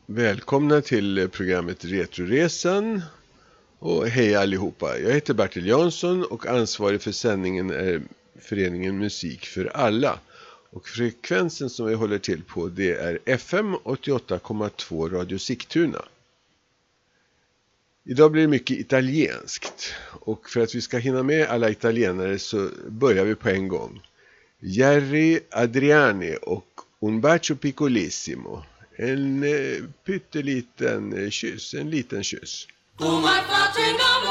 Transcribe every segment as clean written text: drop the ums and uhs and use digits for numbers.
Välkomna till programmet Retroresan och hej allihopa. Jag heter Bertil Jansson och ansvarig för sändningen är föreningen Musik för alla. Och frekvensen som vi håller till på det är FM 88,2 Radio Sigtuna. Idag blir det mycket italienskt och för att vi ska hinna med alla italienare så börjar vi på en gång. Jerry Adriani och Un bacio piccolissimo. En pytteliten kyss, en liten kyss. Tu m'hai fatto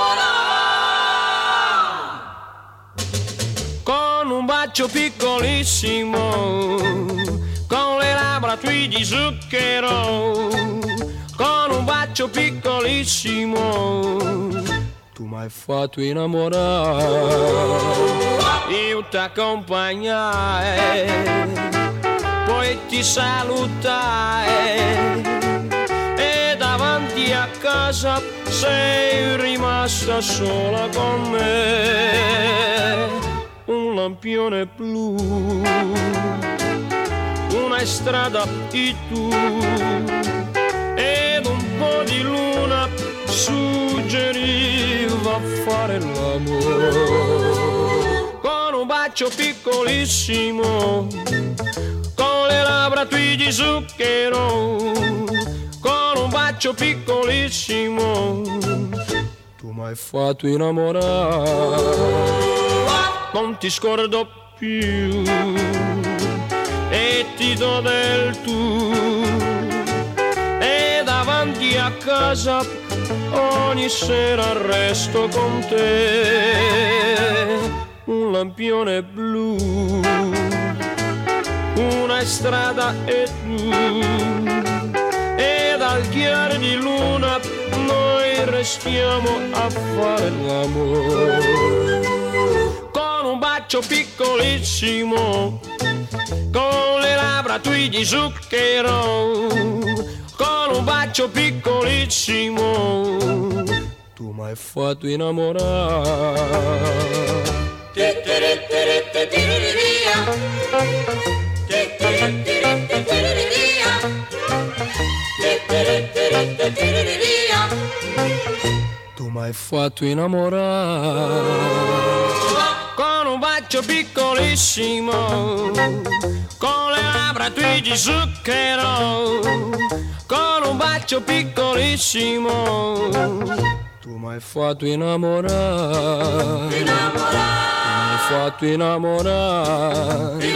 innamorare con un bacio piccolissimo, con le labbra tue di zucchero, con un bacio piccolissimo, tu m'hai fatto innamorare, io t'accompagnai, poi ti salutai e davanti a casa sei rimasta sola con me. Un lampione blu, una strada e tu, ed un po' di luna suggeriva fare l'amore. Con un bacio piccolissimo, con le labbra tue di zucchero, con un bacio piccolissimo, tu m'hai fatto innamorare. Non ti scordo più e ti do del tu, e davanti a casa ogni sera resto con te. Un lampione blu, una strada e tu, e dal chiaro di luna noi restiamo a fare l'amore. Con un bacio piccolissimo, con le labbra tue di zucchero, con un bacio piccolissimo, tu m'hai fatto innamorare. Tu m'hai fatto innamorare con un bacio piccolissimo, con le labbra tue di zucchero, con un bacio piccolissimo, tu m'hai fatto innamorare. Fatto innamorare,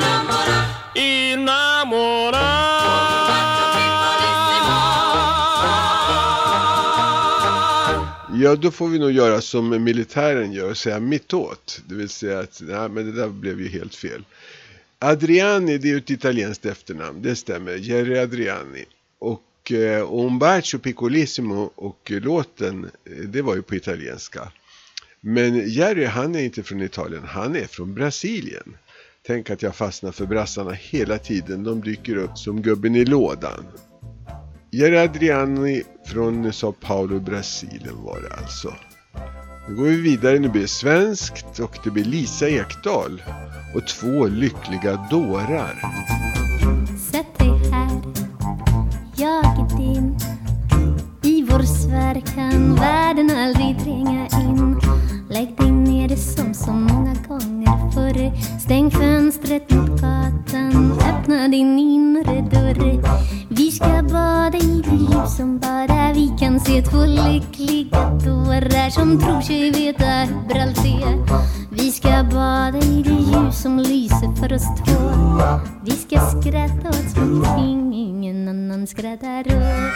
Ja, då får vi nog göra som militären gör och säga mittåt. Det vill säga att nej, men det där blev ju helt fel. Adriani, det är ju ett italienskt efternamn, det stämmer. Jerry Adriani. Och Un bacio piccolissimo och låten, det var ju på italienska. Men Jerry, han är inte från Italien, han är från Brasilien. Tänk att jag fastnar för brassarna hela tiden, de dyker upp som gubben i lådan. Jerry Adriani från Sao Paulo, Brasilien var det alltså. Nu går vi vidare, nu blir det svenskt och det blir Lisa Ekdahl och två lyckliga dårar. Sätt dig här, jag är din. I vår sfär kan världen aldrig tränga in. Lägg dig ner det som så många gånger förr. Stäng fönstret mot gatan, öppna din inre dörr. Vi ska bada i det ljus som bara vi kan se. Två lyckliga dårar som tror sig veta hur allt är. Vi ska bada i det ljus som lyser för oss två. Vi ska skratta åt någonting ingen annan skrattar åt.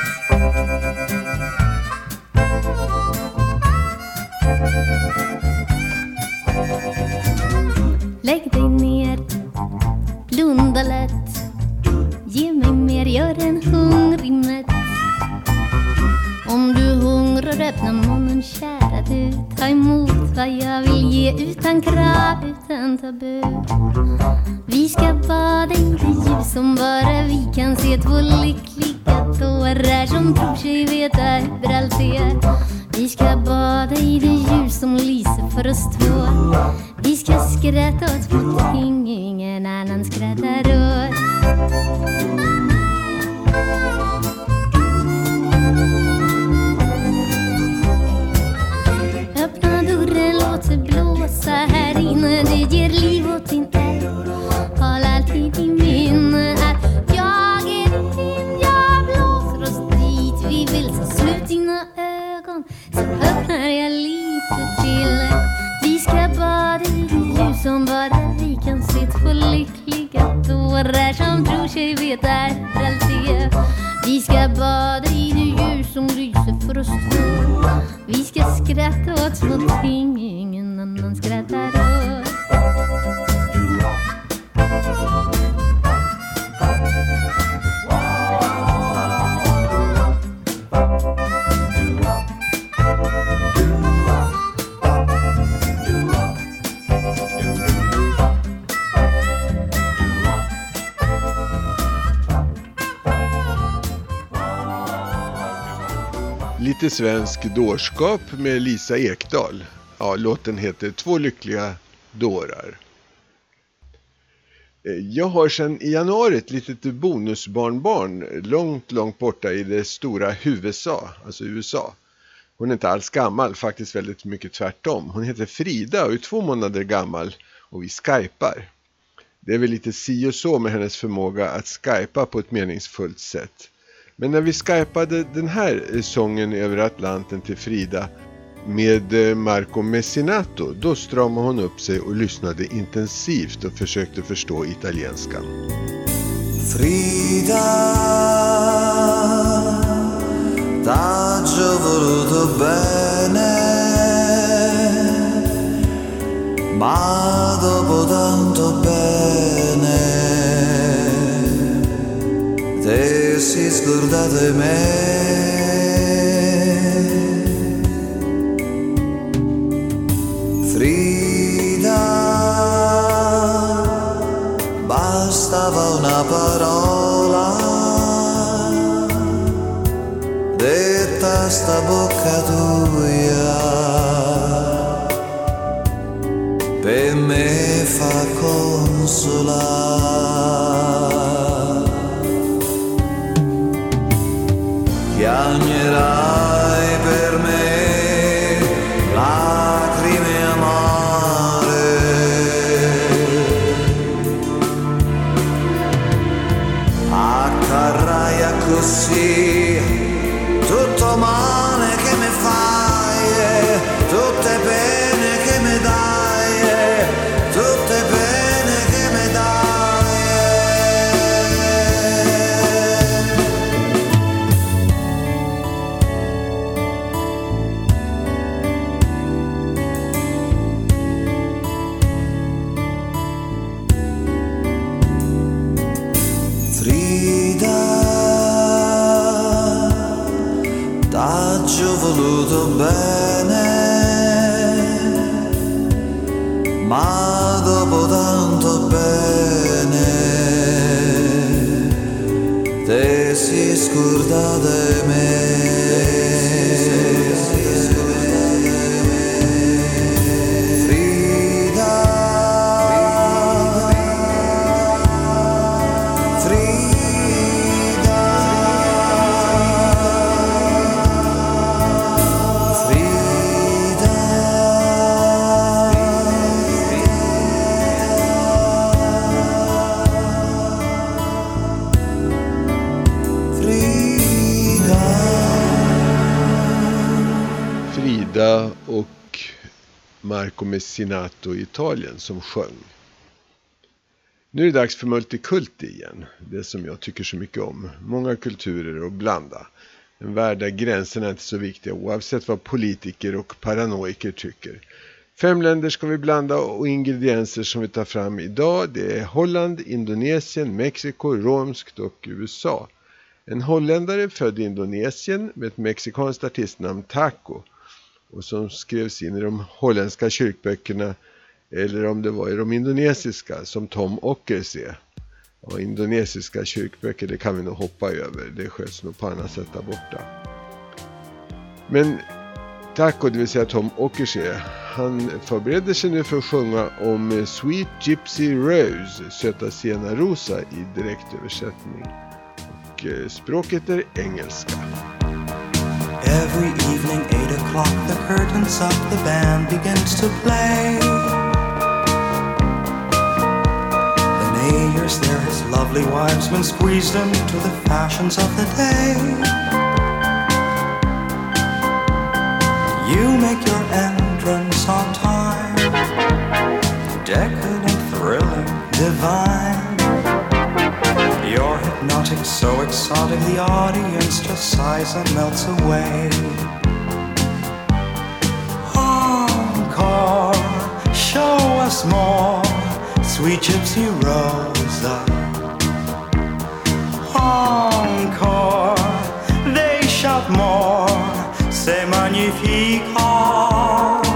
Lägg dig ner, blunda lätt. Ge mig mer, gör en hungrig mätt. Om du hungrar, öppna munnen kära du. Ta emot vad jag vill ge utan krav, utan tabu. Vi ska bada i det ljus som bara vi kan se. Två lyckliga dårar som tror sig veta hur allt är. Vi ska bada i det ljus som lyser för oss två. Vi ska skratta åt någonting ingen annan skrattar åt. jag badar i det ljus som lyser för oss två. Vi ska skratta åt små ting ingen annan skrattar åt. Lite svensk dårskap med Lisa Ekdahl. Ja, låten heter Två lyckliga dårar. Jag har sedan i januari ett litet bonusbarnbarn långt borta i det stora USA, alltså USA. Hon är inte alls gammal, faktiskt väldigt mycket tvärtom. Hon heter Frida och är 2 månader gammal och vi skypar. Det är väl lite si och så med hennes förmåga att skypa på ett meningsfullt sätt. Men när vi skypade den här sången över Atlanten till Frida med Marco Messinato, då stramade hon upp sig och lyssnade intensivt och försökte förstå italienskan. Frida, t'ho voluto bene, ma dopo tanto bene, te si scordate me. Frida, bastava una parola, detta sta bocca tua, per me fa consolare. Chiamerai per me lacrime amare, accarraia così tutto male che mi fai, tutte pene che mi dai, tutte pene che mi dai. T'ho voluto bene, ma dopo tanto bene, te si scorda di me. Frida och Marco Messinato i Italien som sjöng. Nu är det dags för multikulti igen, det som jag tycker så mycket om. Många kulturer och blanda. En värld där gränserna är inte så viktiga oavsett vad politiker och paranoiker tycker. 5 länder ska vi blanda och ingredienser som vi tar fram idag. Det är Holland, Indonesien, Mexiko, romskt och USA. En holländare född i Indonesien med ett mexikanskt artistnamn Taco. Och som skrevs in i de holländska kyrkböckerna, eller om det var i de indonesiska, som Tom Ockers är. Och indonesiska kyrkböcker, det kan vi nog hoppa över. Det sköts nog på annat sätt där borta. Men Taco, det vill säga Tom Ockers, han förbereder sig nu för att sjunga om Sweet Gypsy Rose, Söta Sienna Rosa, i direktöversättning. Och språket är engelska. Every evening, 8 o'clock, the curtains up, the band begins to play. The mayor's there, his lovely wives been squeezed into the fashions of the day. You make your entrance on time, decadent, thrilling, divine. You're hypnotic, so exotic, the audience just sighs and melts away. Encore, show us more, sweet gypsy Rosa. Encore, they shout more, c'est magnifique.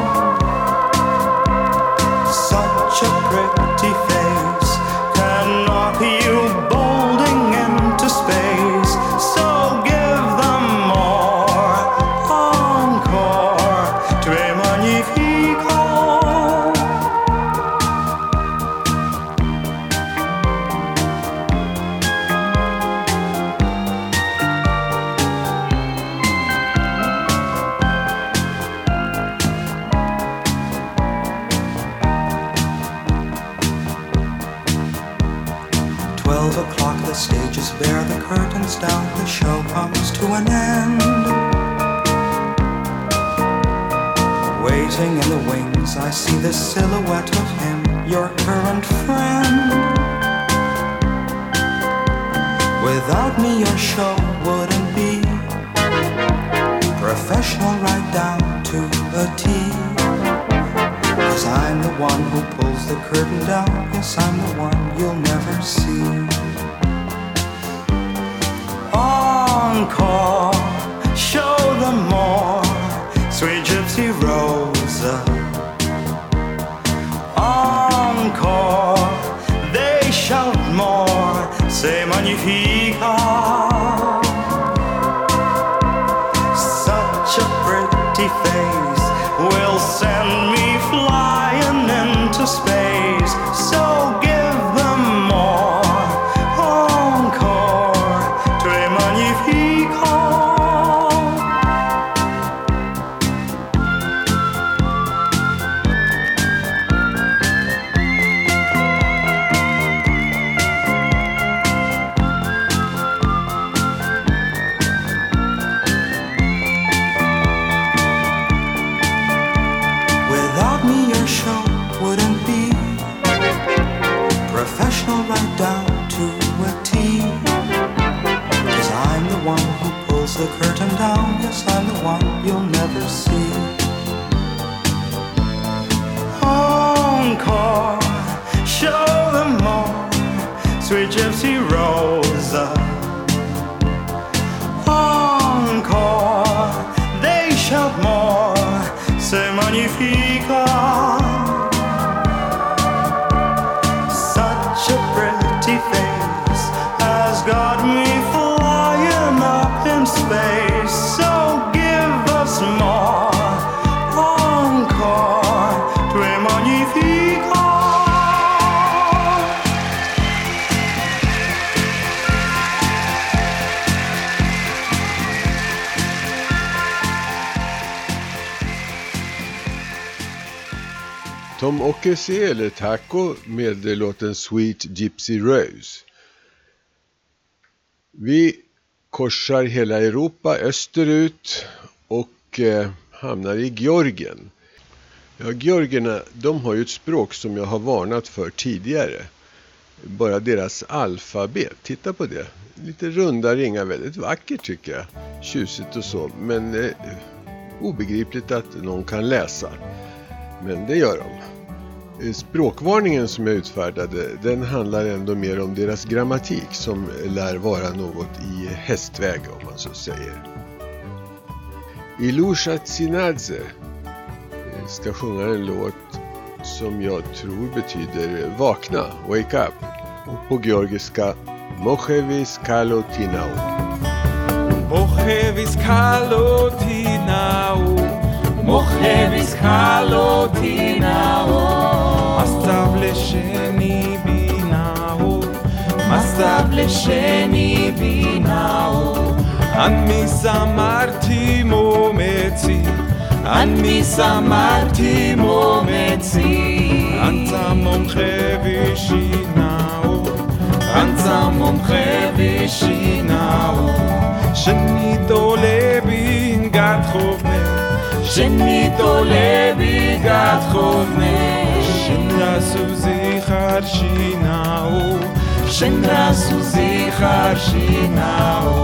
Such a pretty face can knock you bolding into space. So give them more. Encore, tu es magnifique. 12 o'clock, the stage is bare, the curtains down, the show comes to an end. Waiting in the wings, I see the silhouette of him, your current friend. Without me, your show wouldn't be professional right down to a T. 'Cause I'm the one who pulls the curtain down. Yes, I'm the one you'll never see. Encore, show them more, sweet gypsy Rosa. Encore, they shout more, c'est magnifique. Such a pretty face will send me flying into space. So give them more. Encore, tu es magnifique. Without me, your show wouldn't be professional right down to a T. 'Cause I'm the one who pulls the curtain down. Yes, I'm the one you'll never see. Encore, show them more, sweet gypsy Rosa. Encore, they shout more, c'est magnifique. Such a pretty face has got me flying up in space. So give us more. Encore, tu es magnifique. Tom Ockesee eller Taco med låten Sweet Gypsy Rose. Vi korsar hela Europa österut och hamnar i Georgien. Ja, georgierna, de har ju ett språk som jag har varnat för tidigare. Bara deras alfabet, titta på det. Lite runda ringar, väldigt vackert tycker jag. Tjusigt och så, men obegripligt att någon kan läsa. Men det gör de. Språkvarningen som jag utfärdade, den handlar ändå mer om deras grammatik som lär vara något i hästväg om man så säger. Ilusha Tsinadze ska sjunga en låt som jag tror betyder vakna, wake up, och på georgiska Mochevis Kalotinau. Mochevis Kalotinau, Mochevis Kalotinau, Mastav lesheni binau, Mastav lesheni binau, Anmi samarti mometzi, Anmi samarti mometzi, Anta momchevishinau, Anta momchevishinau, Shenito lebi gad chovne, Shenito lebi gad chovne, Shenyasu zichar shinau, שנראה סוזי חרשינאו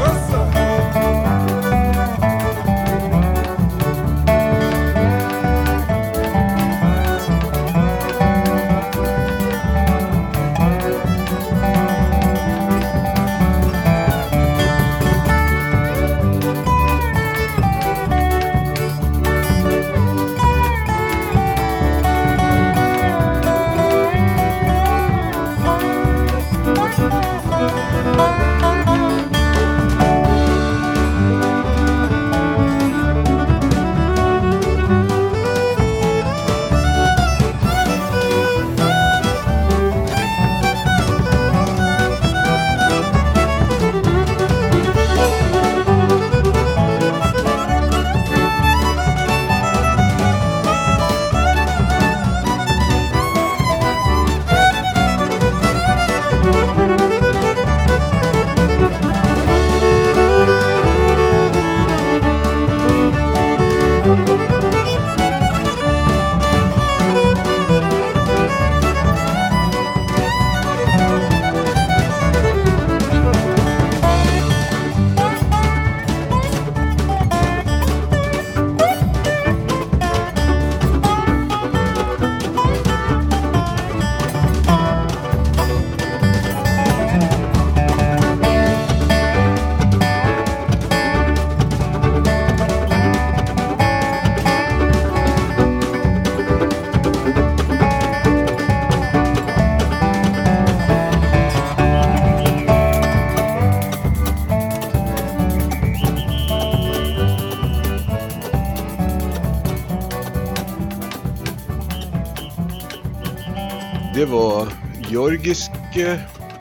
Det var Georgiske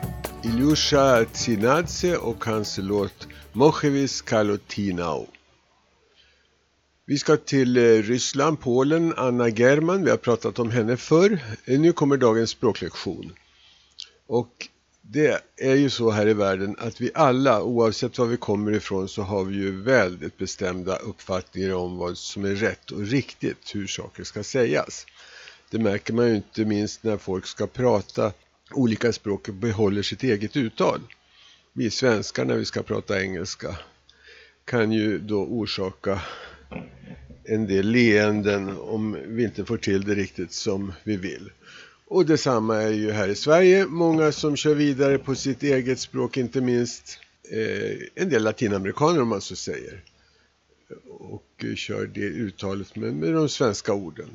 Ilyusha Tsinadze och hans låt Mochevis Kalotinau. Vi ska till Ryssland, Polen, Anna German. Vi har pratat om henne förr. Nu kommer dagens språklektion. Och det är ju så här i världen att vi alla, oavsett var vi kommer ifrån, så har vi ju väldigt bestämda uppfattningar om vad som är rätt och riktigt, hur saker ska sägas. Det märker man ju inte minst när folk ska prata olika språk och behåller sitt eget uttal. Vi svenskar när vi ska prata engelska kan ju då orsaka en del leenden om vi inte får till det riktigt som vi vill. Och detsamma är ju här i Sverige. Många som kör vidare på sitt eget språk, inte minst en del latinamerikaner om man så säger. Och kör det uttalet med de svenska orden.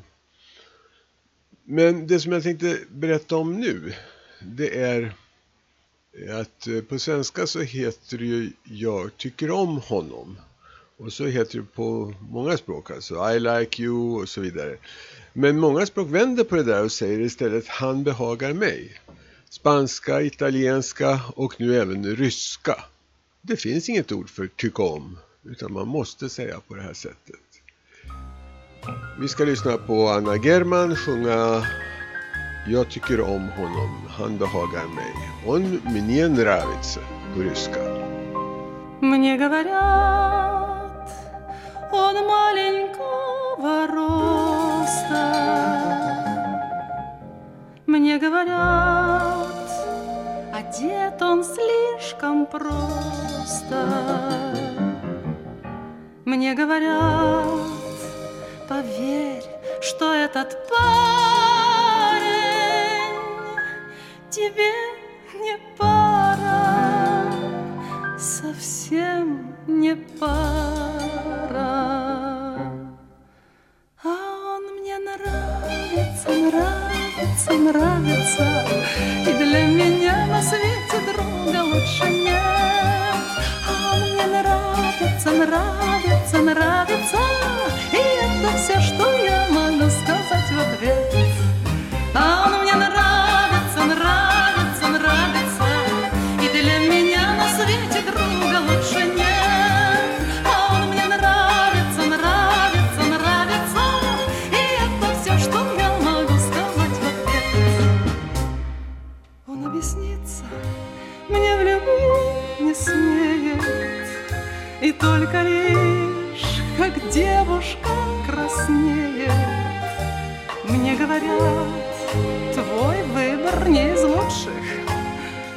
Men det som jag tänkte berätta om nu, det är att på svenska så heter det ju jag tycker om honom. Och så heter det på många språk, alltså I like you och så vidare. Men många språk vänder på det där och säger istället han behagar mig. Spanska, italienska och nu även ryska. Det finns inget ord för tycka om, utan man måste säga på det här sättet. Vi ska lyssna på Anna German sjunga Jag tycker om honom, han behagar mig. Он мне нравится på ryska. Мне говорят, он маленького роста. Мне говорят, одет он слишком просто. Мне говорят, поверь, что этот парень тебе не пара, совсем не пара. А он мне нравится, нравится, нравится, и для меня на свете друга лучше нет. А он мне нравится, нравится, нравится, и это все, что я могу сказать в ответ. А он мне нравится, нравится, нравится, и для меня на свете друга лучше нет. А он мне нравится, нравится, нравится, и это все, что я могу сказать в ответ. Он объяснится мне в любви не смеет, и только лишь, как девушка краснеет. Мне говорят, твой выбор не из лучших,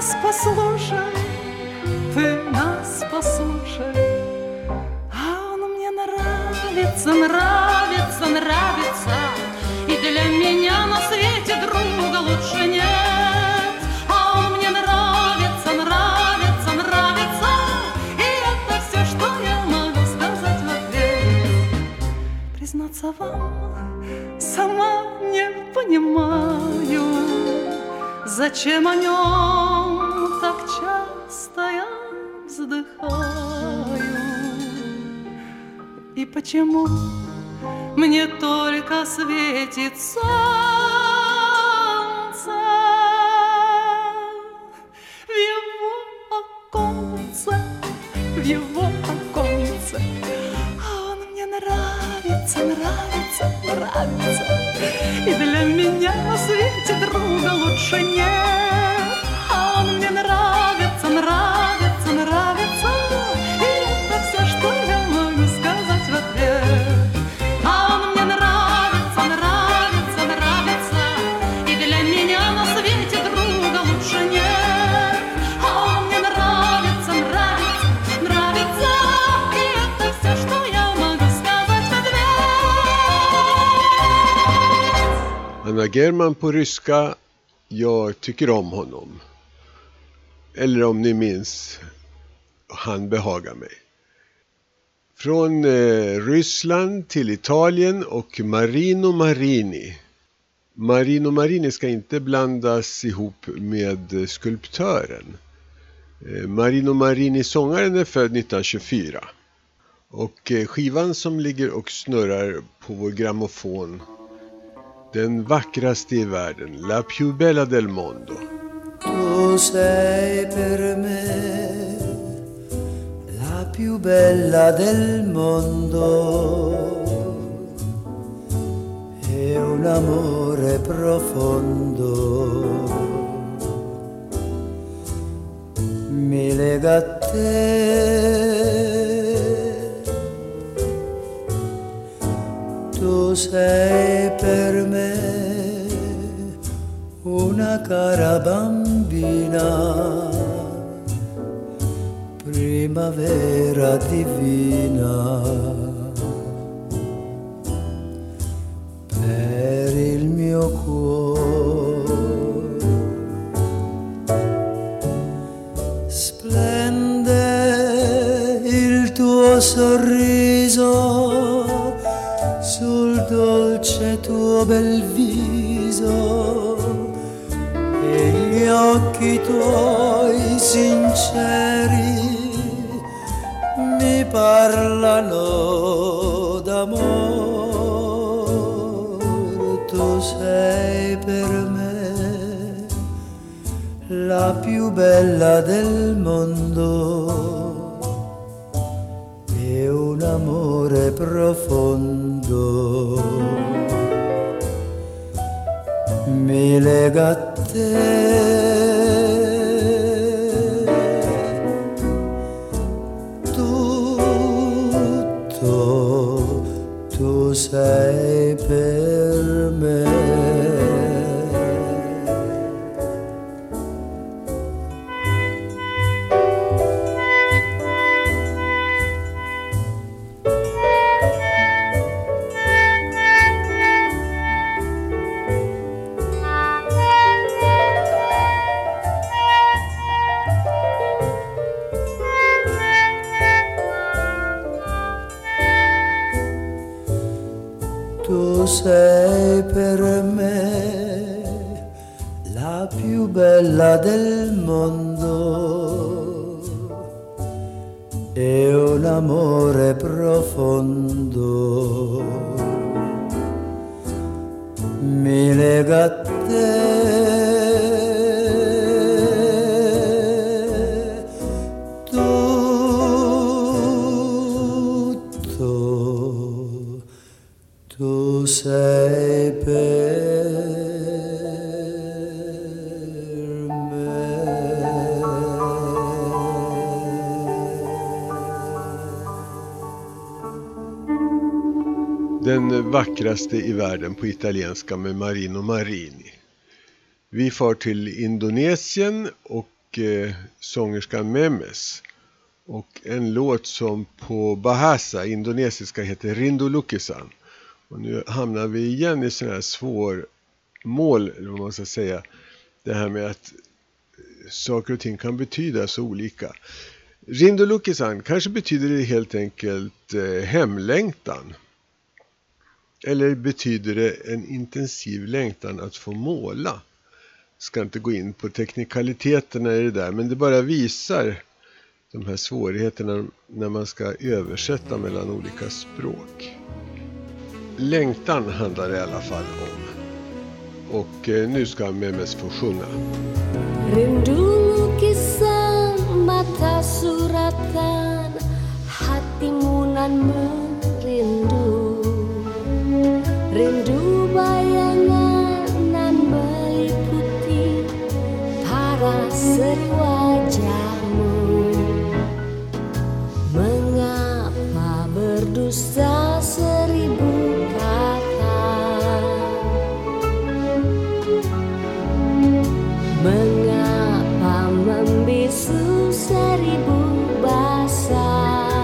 нас послушай, ты нас послушай. А он мне нравится, нравится, нравится, и для меня на свете друга лучше нет. А он мне нравится, нравится, нравится, и это все, что я могу сказать в ответ. Признаться вам, сама не понимаю, зачем о нем так часто я вздыхаю, и почему мне только светит солнце в его оконце, в его оконце. А он мне нравится, нравится, нравится, и для меня на свете друга лучше нет. А он мне нравится, нравится, нравится, и это все, что я могу сказать в ответ. А он мне нравится, нравится, нравится, и для меня на свете друга лучше нет. А он мне нравится, нравится, nравится, и это все, что я могу сказать в ответ. Anna German på ryska, jag tycker om honom. Eller om ni minns, han behagar mig. Från Ryssland till Italien och Marino Marini. Marino Marini ska inte blandas ihop med skulptören. Marino Marini, sångaren, är född 1924. Och skivan som ligger och snurrar på vår grammofon, den vackraste i världen, La più bella del mondo. Tu sei per me la più bella del mondo, è un amore profondo, mi lega a te. Tu sei per me una cara bambina, primavera divina, per il mio cuore. Splende il tuo sorriso sul dolce tuo bel viso, e gli occhi tuoi sinceri mi parlano d'amore. Tu sei per me la più bella del mondo, è un amore profondo, mi lega a te. Tutto tu sei per me. Tu sei per me la più bella del mondo, è un amore profondo, mi lega a te. Tu sei per me. Den vackraste i världen på italienska med Marino Marini. Vi far till Indonesien och sångerskan Memes. Och en låt som på Bahasa, indonesiska, heter Rindu Lukisan. Och nu hamnar vi igen i sådana här svårmål, eller vad man ska säga. Det här med att saker och ting kan betyda så olika. Rindu Lukisan, kanske betyder det helt enkelt hemlängtan. Eller betyder det en intensiv längtan att få måla? Ska inte gå in på teknikaliteterna i det där, men det bara visar de här svårigheterna när man ska översätta mellan olika språk. Längtan handlar det i alla fall om. Och nu ska Memes få sjunga. Rindu lukisan mata suratan, hatimu nan merindu. Rindu bayangan nan meliputi paraseri wajahmu. Mengapa berdusta seribu kata? Mengapa membisu seribu bahasa?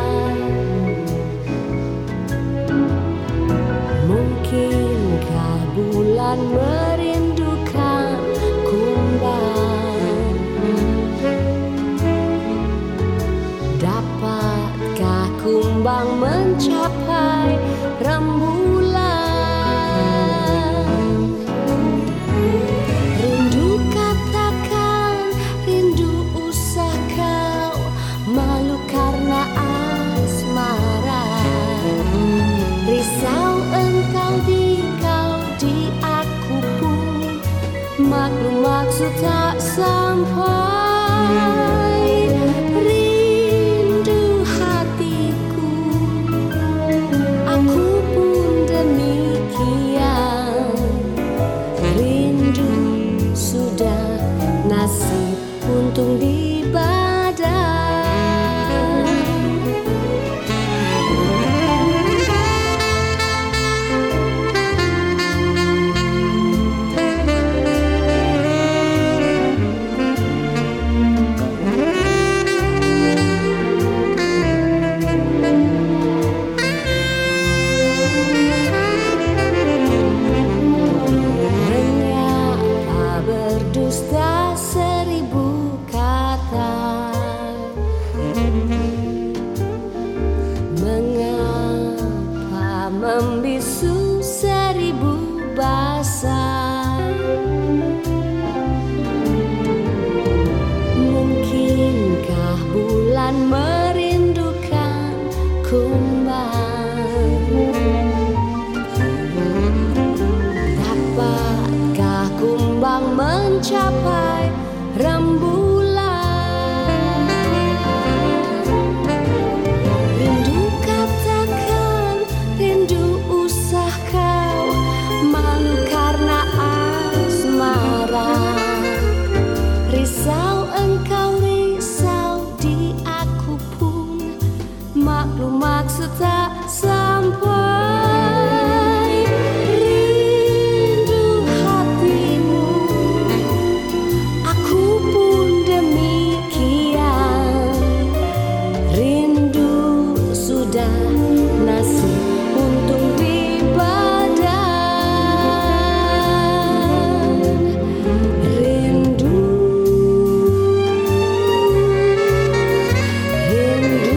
Mungkinkah bulan merindukan kumbang? Dapatkah kumbang mencapai rembulan? Rindu katakan, rindu usah kau, malu karena asmara. Risau engkau di aku pun, maklum maksud tak sampai. Rindu hatiku, aku pun demikian. Rindu sudah nasib untung di badan. Berdusta seribu kata, mengapa membisu seribu bahasa? Mungkinkah bulan merindukan kumbang? Dapatkah kumbang mencapai rembulan? Rindu katakan, rindu usah kau, malu karena asmara. Risau engkau, risau di aku pun, maklum maksud tak sampai. Rindu hatimu, aku pun demikian. Rindu sudah nasib untung di badan. Rindu, rindu,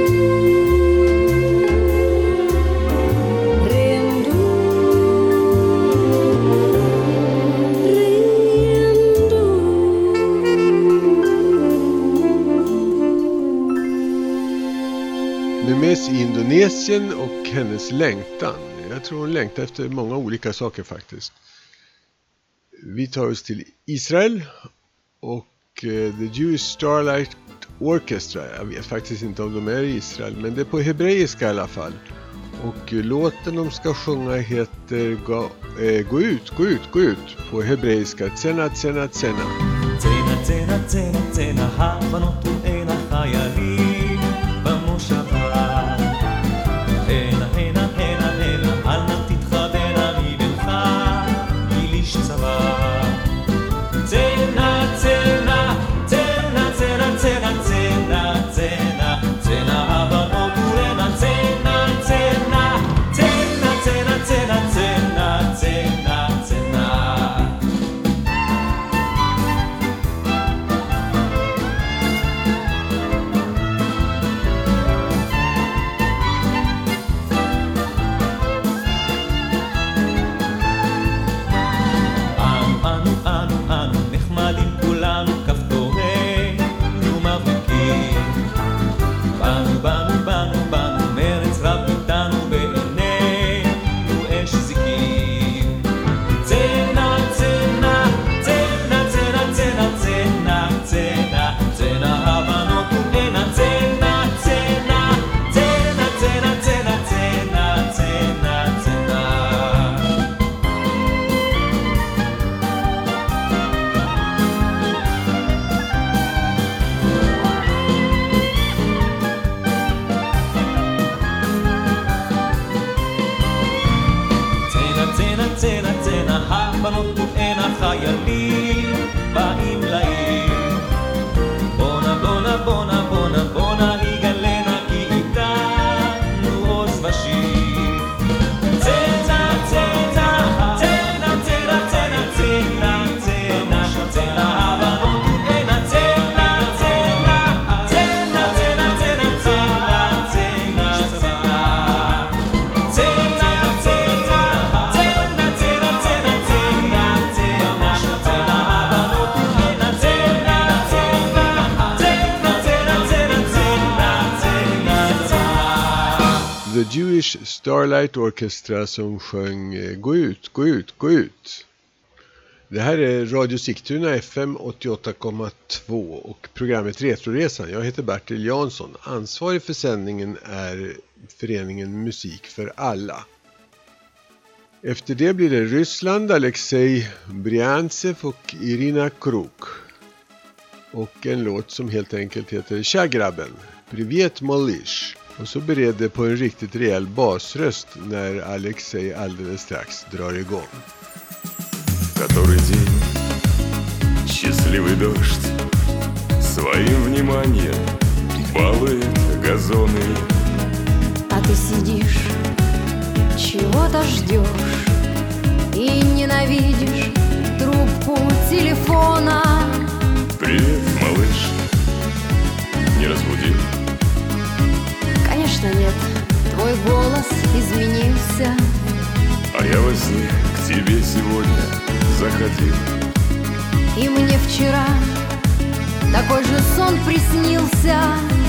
rindu, rindu. Memes i Indonesien och hennes längtan. Jag tror hon längtar efter många olika saker faktiskt. Vi tar oss till Israel och The Jewish Starlight Orchestra. Jag vet faktiskt inte om de är i Israel, men det är på hebreiska i alla fall. Och låten de ska sjunga heter Gå ut, gå ut, gå ut på hebreiska. Tsena, tsena, tsena. צנה צנה צנה צנה הבנות ואין החיילים במושבה הנה הנה הנה הנה אל נא תתחבנה מבינך בלי איש צבא צנה צנה צנה The Jewish Starlight Orchestra som sjöng Gå ut, gå ut, gå ut. Det här är Radio Sigtuna FM 88,2 och programmet Retroresan. Jag heter Bertil Jansson. Ansvarig för sändningen är föreningen Musik för alla. Efter det blir det Ryssland, Alexej Briantsev och Irina Kruk. Och en låt som helt enkelt heter Tja grabben, Privet Malish. Och så bereder på en riktigt rejäl basröst när Alexej alldeles strax drar igång. Который день, счастливый дождь своим вниманием балует газоны. А ты сидишь, чего-то ждешь и ненавидишь трубку телефона. Привет, малыш, не разбудил? Конечно нет, твой голос изменился. А я во сне к тебе сегодня заходил. И мне вчера такой же сон приснился.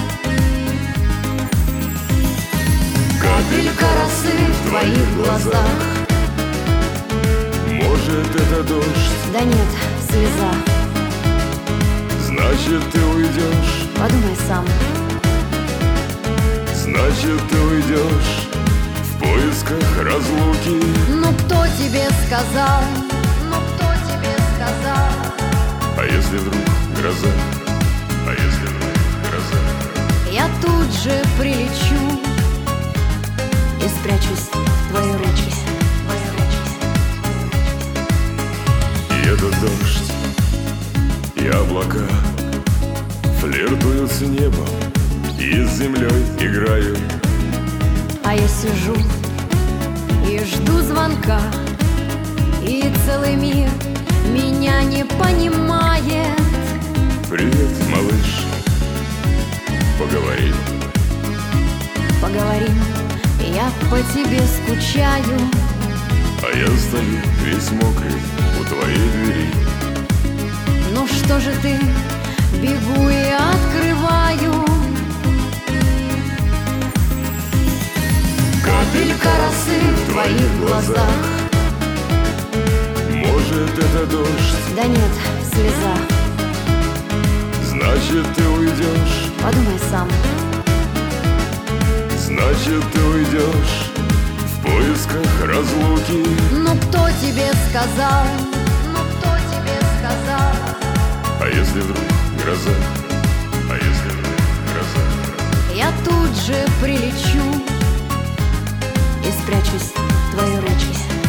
Капелька росы в твоих глазах. Может, это дождь? Да нет, слеза. Значит, ты уйдешь? Подумай сам. Значит, ты уйдешь в поисках разлуки. Ну кто тебе сказал? Ну кто тебе сказал? А если вдруг гроза? А если вдруг гроза? Я тут же прилечу и спрячусь в твою речь. И этот дождь, и облака флиртуют с небом и с землей играют. А я сижу и жду звонка, и целый мир меня не понимает. Привет, малыш, поговорим. Поговорим, я по тебе скучаю. А я стою весь мокрый у твоей двери. Ну что же ты, бегу и открываю. Капелька росы в твоих глазах. Может, это дождь? Да нет, слеза. Значит, ты уйдешь? Подумай сам. Значит, ты уйдешь в поисках разлуки. Ну кто тебе сказал? Ну кто тебе сказал? А если вдруг гроза? А если вдруг гроза? Я тут же прилечу и спрячусь в твою речь.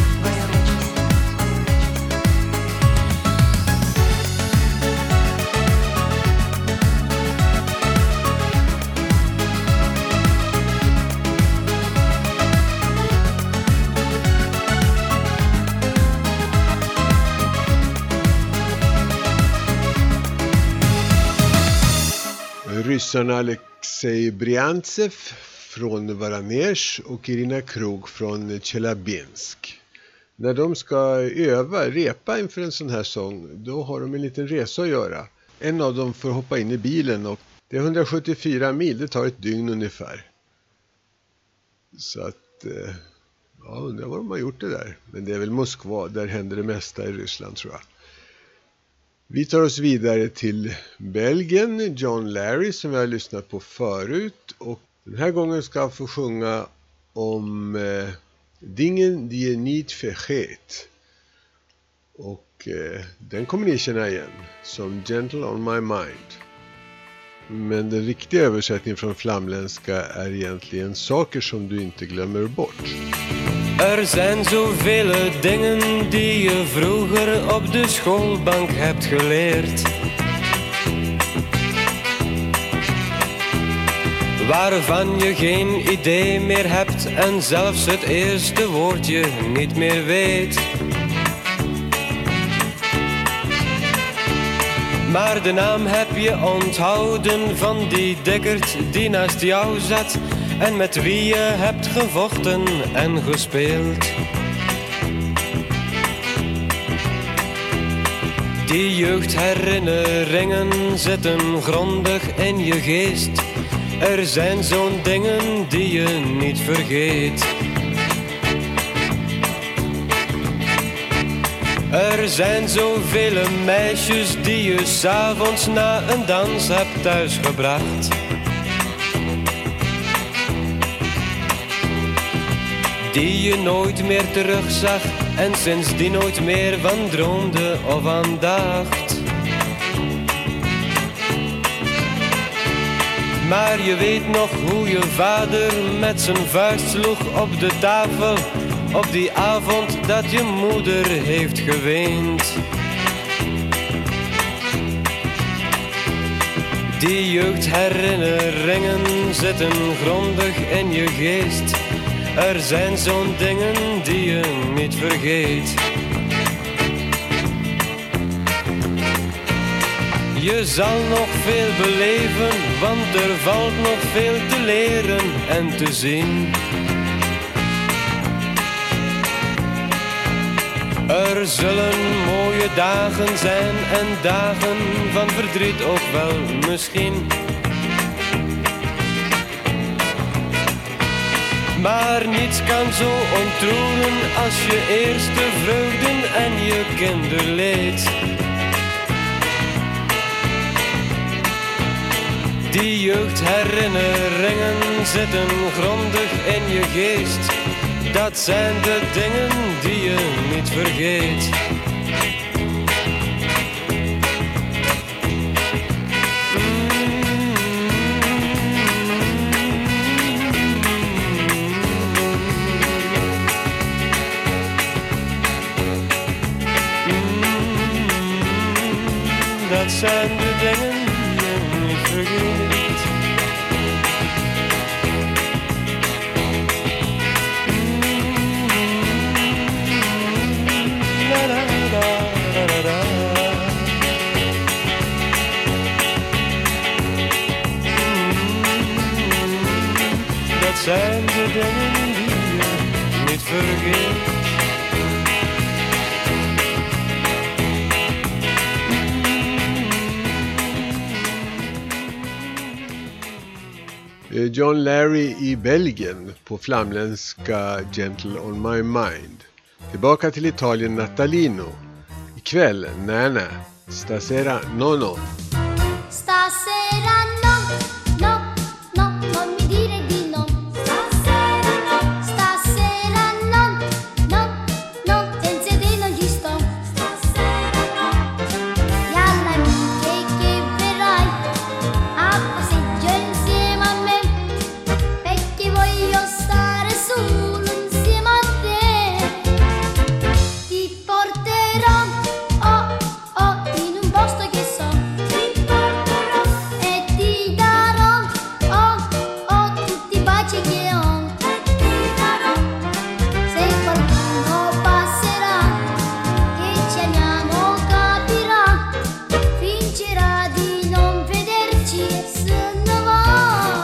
Ryssarna Alexej Briantsev från Voronezh och Irina Kruk från Tjeljabinsk. När de ska repa inför en sån här sång, då har de en liten resa att göra. En av dem får hoppa in i bilen och det är 174 mil, det tar ett dygn ungefär. Så att, ja, undrar vad de har gjort det där. Men det är väl Moskva, där händer det mesta i Ryssland tror jag. Vi tar oss vidare till Belgien, John Larry som vi har lyssnat på förut. Och den här gången ska jag få sjunga om Dingen die niet vergeet. Och den kommer ni känna igen som Gentle on my mind. Men den riktiga översättningen från flamländska är egentligen Saker som du inte glömmer bort. Er zijn zoveel dingen die je vroeger op de schoolbank hebt geleerd, waarvan je geen idee meer hebt en zelfs het eerste woordje niet meer weet. Maar de naam heb je onthouden van die dikkerd die naast jou zat en met wie je hebt gevochten en gespeeld. Die jeugdherinneringen zitten grondig in je geest Er zijn zo'n dingen die je niet vergeet. Er zijn zoveel meisjes die je 's avonds na een dans hebt thuisgebracht. Die je nooit meer terugzag en sindsdien nooit meer van droomde of aan dacht. Maar je weet nog hoe je vader met zijn vuist sloeg op de tafel op die avond dat je moeder heeft geweend. Die jeugdherinneringen zitten grondig in je geest. Er zijn zo'n dingen die je niet vergeet. Je zal nog veel beleven, want er valt nog veel te leren en te zien. Er zullen mooie dagen zijn en dagen van verdriet ook wel misschien. Maar niets kan zo ontroeren als je eerste vreugden en je kinderleed. Die jeugdherinneringen zitten grondig in je geest. Dat zijn de dingen die je niet vergeet. Dat zijn de dingen die je niet vergeet. Dat zijn de dingen die je niet vergeet. John Larry i Belgien på flamländska Gentle on my mind. Tillbaka till Italien, Natalino. Ikväll, Nana, stasera no. Stasera no, non mi dire di no. Stasera no, senza te non ci sto. Stasera no, e alle amiche che verrai a passeggio insieme a me, perché voglio stare solo insieme a te. Ti porterò, in un posto che so. Ti porterò e ti darò, tutti i baci che ho. E ti darò, se qualcuno passerà, che ci amiamo capirà, fingerà di non vederci e se ne va.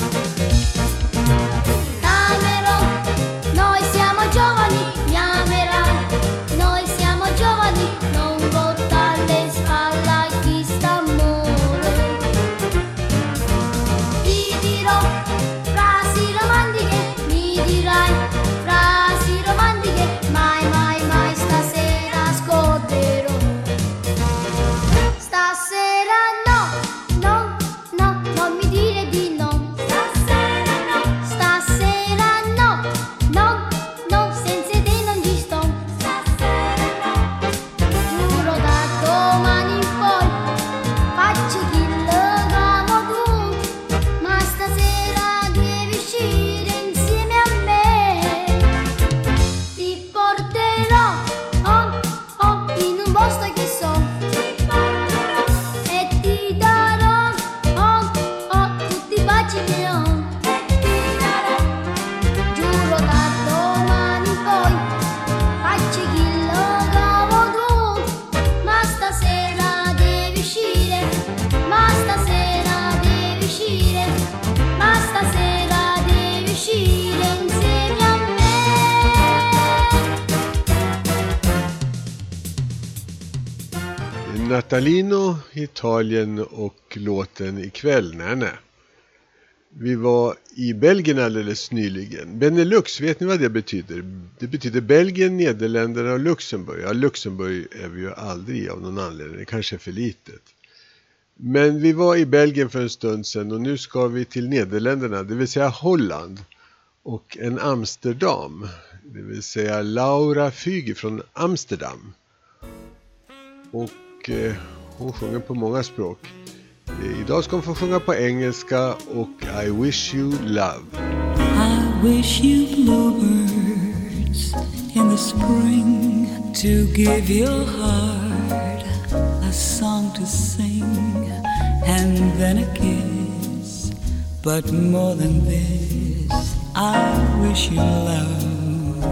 T'amerò, noi siamo giovani, mi amerai, noi siamo giovani, non voltare le spalle a chi sta amore. Ti dirò frasi romantiche, mi dirai frasi romantiche, mai stasera ascolterò. Stasera no, non mi dire di no. Stasera no, senza te non ci sto. Giuro da domani in poi faccio chilogrammo tu, ma stasera devi uscire insieme a me. Ti porterò, in un posto che so. E ti darò, tutti i baci che ho. Giuro da domani in poi faccio chilogrammo tu, ma stasera devi uscire, ma stasera devi uscire, ma stasera devi uscire insieme a me. Natalino, Italien och låten Ikväll, Nana. Vi var i Belgien alldeles nyligen. Benelux, vet ni vad det betyder? Det betyder Belgien, Nederländerna och Luxemburg. Ja, Luxemburg är vi ju aldrig av någon anledning. Det kanske är för litet. Men vi var i Belgien för en stund sedan och nu ska vi till Nederländerna, det vill säga Holland. Och en Amsterdam, det vill säga Laura Fygi från Amsterdam. Och hon sjunger på många språk. Idag ska hon få sjunga på engelska och I wish you love. I wish you bluebirds in the spring to give your heart a song to sing and then a kiss. But more than this, I wish you love.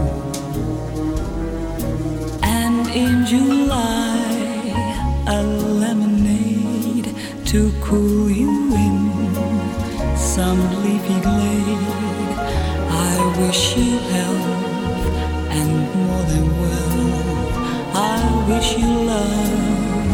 And in July, a lemonade to cool you in some leafy glade. I wish you health and more than wealth. I wish you love.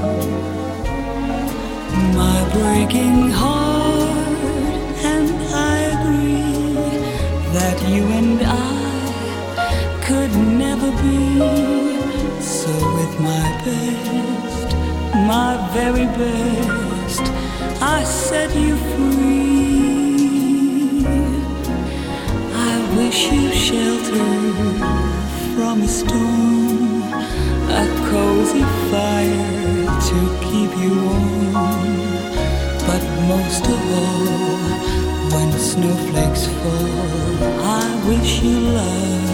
My breaking heart and I agree that you and I could never be. So with my best, my very best, I set you free. I wish you shelter from a storm, a cozy fire to keep you warm. But most of all, when snowflakes fall, I wish you love.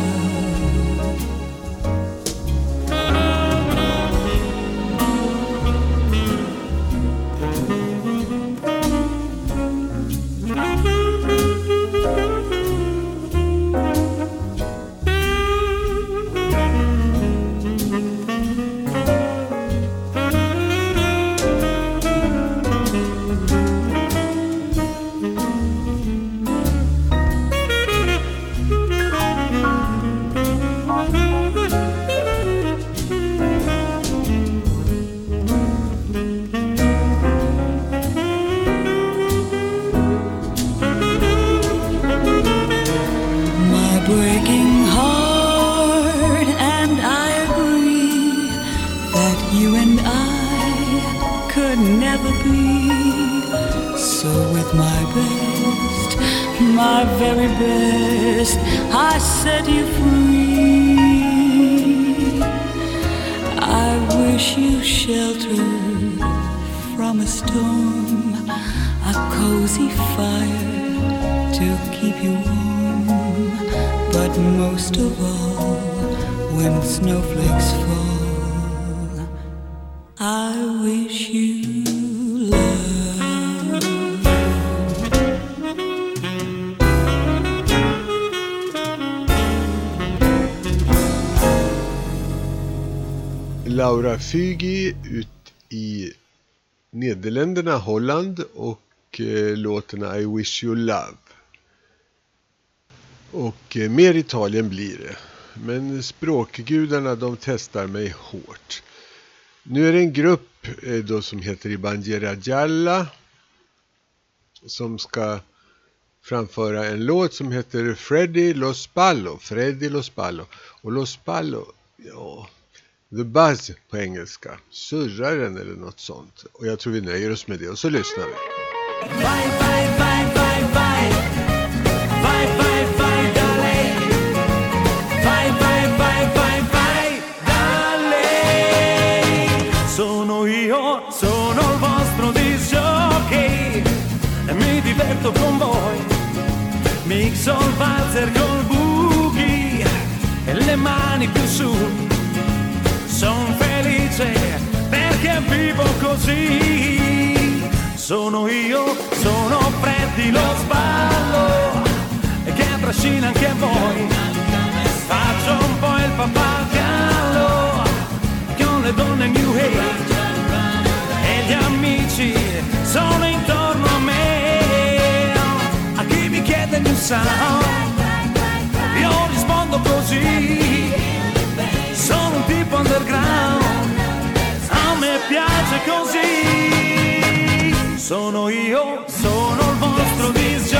My very best, I set you free. I wish you shelter from a storm, a cozy fire to keep you warm. But most of all, when snowflakes fall, I wish you love. Laura Fygi ut i Nederländerna, Holland och låtarna I wish you love. Och mer Italien blir det. Men språkgudarna, de testar mig hårt. Nu är det en grupp då som heter I Bandiera Gialla som ska framföra en låt som heter Freddy Lo Spallo. Freddy Lo Spallo. Och Lo Spallo, ja... The Buzz på engelska. Surraren eller något sånt. Och jag tror vi nöjer oss med det. Och så lyssnar vi. Vai, vai, vai, vai, vai. Vai, vai, vai, dale. Vai, vai, vai, vai, vai, dale. Sono io, sono il vostro disjockey e mi diverto con voi. Mixo il valzer col boogie e le mani più su. Sono felice perché vivo così. Sono io, sono Freddy Lo Spallo e che trascina anche voi. Faccio un po' il pappagallo con le donne new age e gli amici sono intorno a me. A chi mi chiede new sound io rispondo così. Sono un tipo underground, a me piace così. Sono io, sono il vostro disc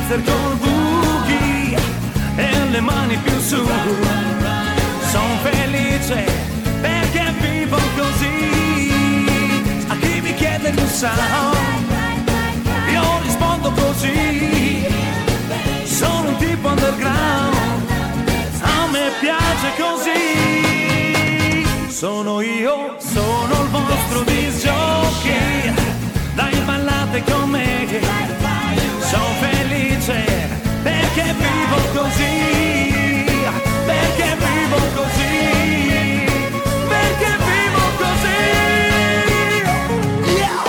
valzer col boogie e le mani più su. Son felice perché vivo così. A chi mi chiede il sound, io rispondo così. Sono un tipo underground, a me piace così. Sono io, sono il vostro disc jockey. Dai, ballate con me. Sono felice perché vivo così. Perché vivo così. Perché vivo così. Yeah!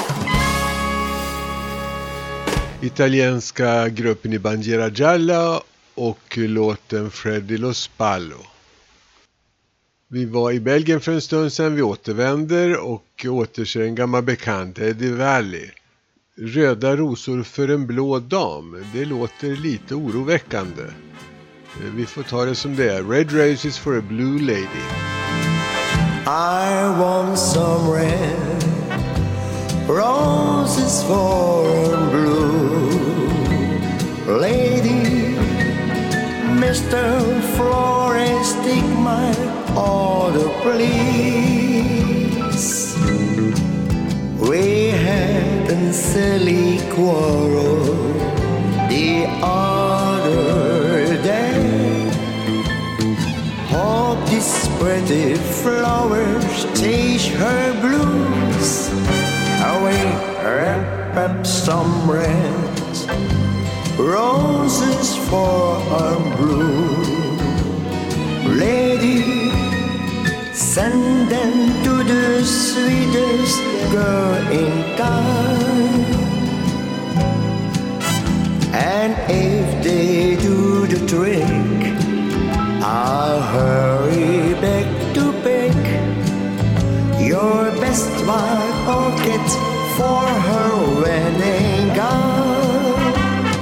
Italienska gruppen i Bandiera Gialla och låten Freddy Lo Spallo. Vi var i Belgien för en stund sedan, vi återvänder och återser en gammal bekant, Eddie Valley. Röda rosor för en blå dam, det låter lite oroväckande. Vi får ta det som det är. Red roses for a blue lady. I want some red roses for a blue lady. Mr. Flores, take my order, please. We had a silly quarrel the other day. Hope these pretty flowers teach her blues. Away, wrap up some red roses for a blue lady. Send them to the sweetest girl in town. And if they do the trick, I'll hurry back to pick your best white orchid for her wedding gown.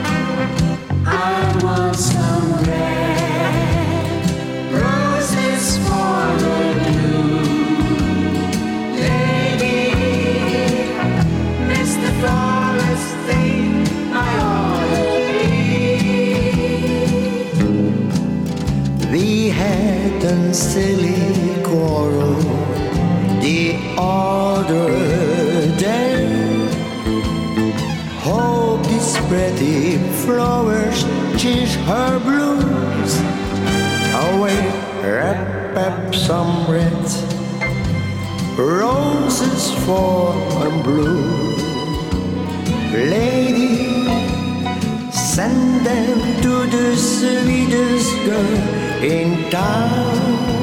I want some red roses for the blue lady. Mr. Flores, take my order, please. We had a silly quarrel the other day. Hope these pretty flowers change her blues. Away, wrap up some red roses for a blue lady. Send them to the sweetest girl in town.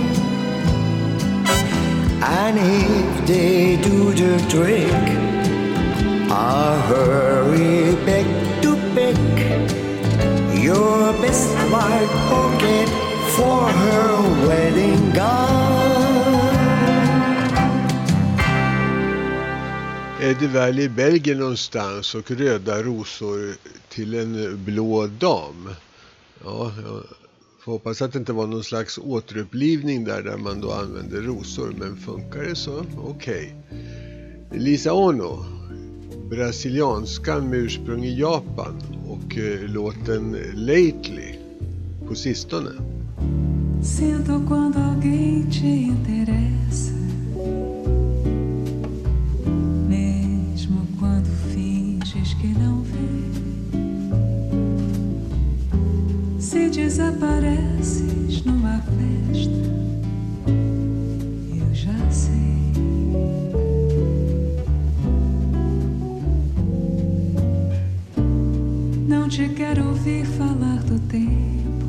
And if they do the trick, I'll hurry back to pick your best white orchid for her wedding gown. Eddie Valley i Belgien någonstans och röda rosor till en blå dam. Ja, jag får hoppas att det inte var någon slags återupplivning där man då använder rosor, men funkar det så? Okej. Lisa Ono, brasilianskan med ursprung i Japan och låten Lately på sistone. Sinto quando alguém te interessa, mesmo quando finges que não vê. Se desapareces numa festa, eu já sei. Não te quero ouvir falar do tempo,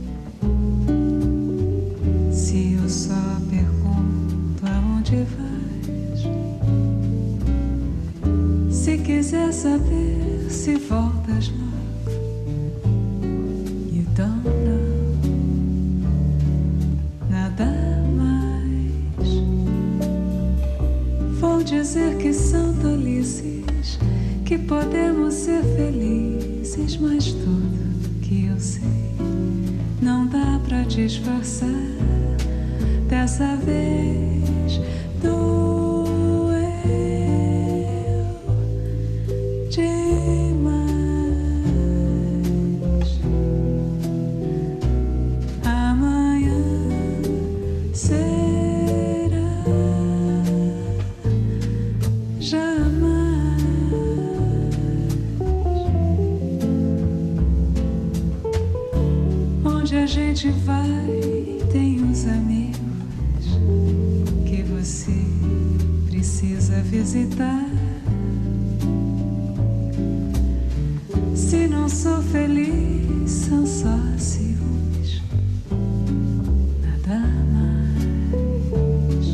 se eu só pergunto aonde vais. Se quiser saber se voltas logo, you don't know nada mais. Vou dizer que são tolices, que podemos ser felizes, mas tudo que eu sei não dá pra disfarçar. Dessa vez doeu demais. jamais. Onde a gente vai, tem uns amigos que você precisa visitar. Se não sou feliz, são só ciúmes, nada mais.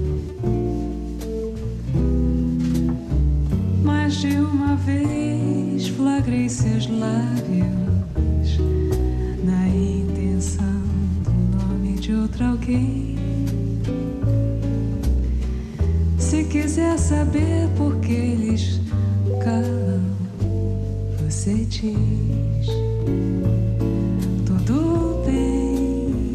Mais de uma vez flagrei seus lábios na intenção do nome de outro alguém. Se quiser saber por que eles calam, você diz tudo bem.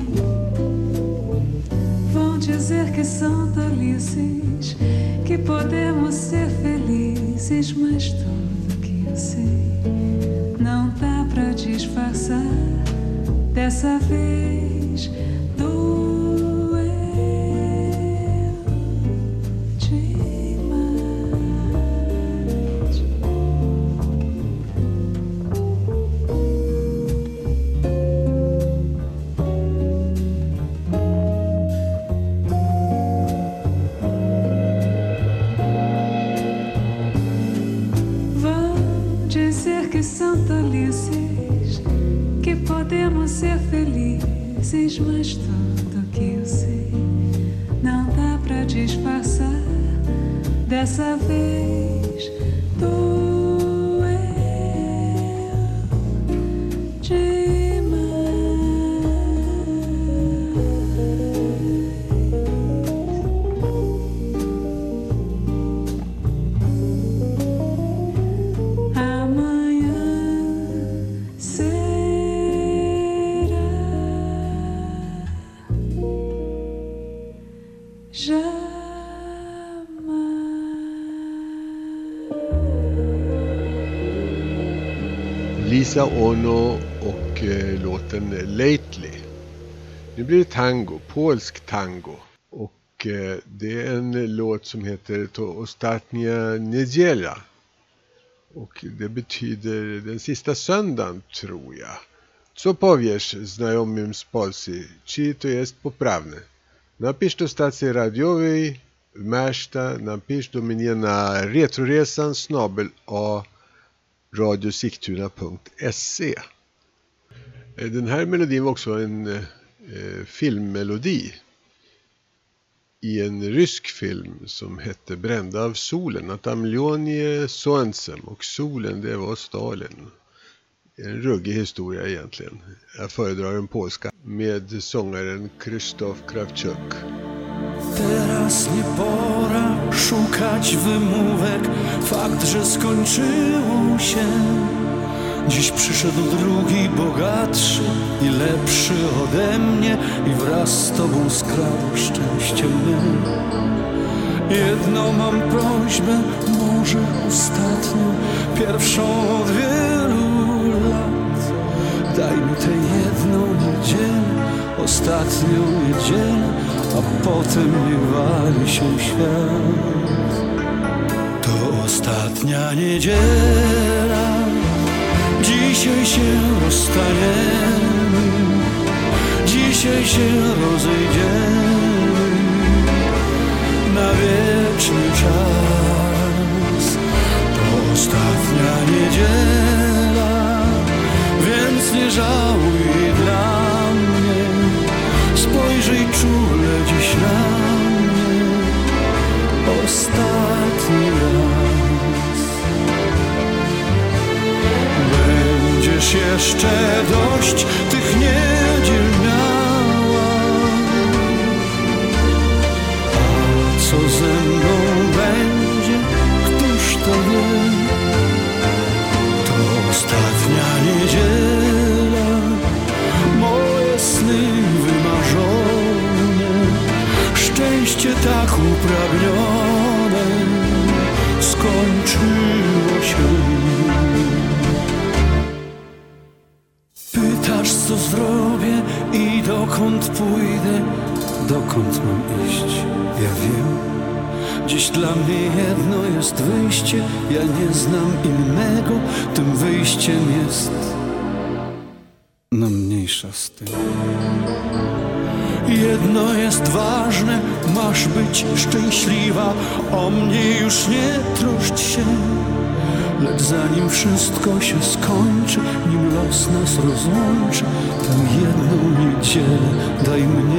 Vão dizer que são tolices, que podemos ser felizes, mas tudo que eu sei não dá pra disfarçar. Dessa vez doeu demais. Vão dizer que são tolices, que podemos ser felizes, mas tudo que eu sei não dá pra disfarçar. Dessa vez doeu demais. Amanhã será Lisa Ono och låten Lately. Nu blir det tango, polsk tango. Och det är en låt som heter To ostatnia niedziela. Och det betyder den sista söndagen, tror jag. Co powiesz, znajomym z Polski? Czy to jest poprawne? Napisz do stacji radiowej w Märsta, napisz do mnie na retroresan@radiosigtuna.se. Den här melodin var också en filmmelodi i en rysk film som hette Brända av solen. Natamljonie Soensem, och solen, det var Stalin. En ruggig historia egentligen. Jag föredrar den polska med sångaren Krzysztof Krawczuk. Teraz nie pora szukać wymówek, fakt, że skończyło się. Dziś przyszedł drugi, bogatszy i lepszy ode mnie i wraz z tobą skradł szczęście mnie. Jedną mam prośbę, może ostatnią, pierwszą od wielu lat. Daj mi tę jedną niedzielę, ostatnią niedzielę, a potem niech wali się świat. To ostatnia niedziela, dzisiaj się rozstaniemy, dzisiaj się rozejdziemy na wieczny czas. To ostatnia niedziela, więc nie żałuj dla mnie, spojrzyj czule dziś na mnie ostatni raz. Będziesz jeszcze dość tych niedziel miała, a co ze mną będzie, któż to wie? To ostatnia niedziela, moje sny wymarzone, szczęście tak upragnione skończyło się. Pytasz, co zrobię i dokąd pójdę, dokąd mam iść, ja wiem. Dziś dla mnie jedno jest wyjście, ja nie znam innego, tym wyjściem jest. No mniejsza z tym. Jedno jest ważne, masz być szczęśliwa, o mnie już nie troszcz się. Lecz zanim wszystko się skończy, nim los nas rozłączy, tę jedną niedzielę daj mnie.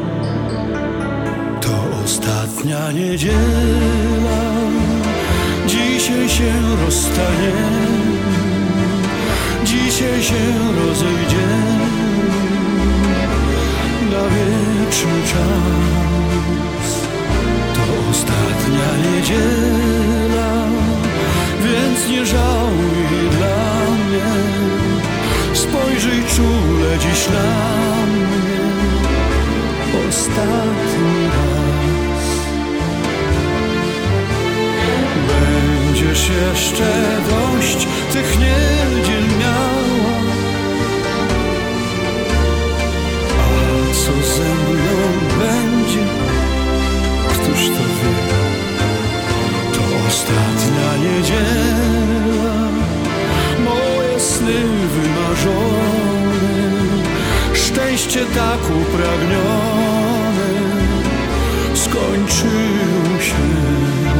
To ostatnia niedziela, dzisiaj się rozstaniemy, dzisiaj się rozejdziemy na wieczny czas. To ostatnia niedziela, więc nie żałuj dla mnie. Spojrzyj czule dziś na mnie ostatni raz. Będziesz jeszcze dość tych niedziel miała, a co ze mną będzie, któż to wie. To ostatnia niedziela, moje sny wymarzone, szczęście tak upragnione skończyło się.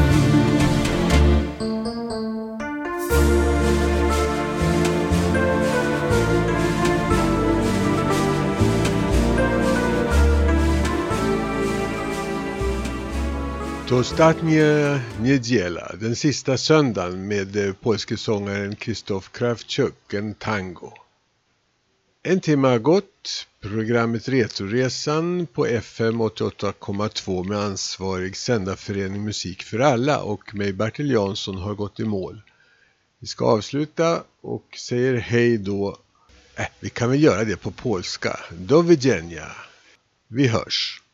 To ostatnia niedziela, den sista söndagen med polske sångaren Krzysztof Krawczyk, en tango. En timme har gått, programmet Retroresan på FM 88,2 med ansvarig sändarförening Musik för alla och mig Bertil Jansson har gått i mål. Vi ska avsluta och säger hej då. Vi kan väl göra det på polska. Do widzenia. Vi hörs.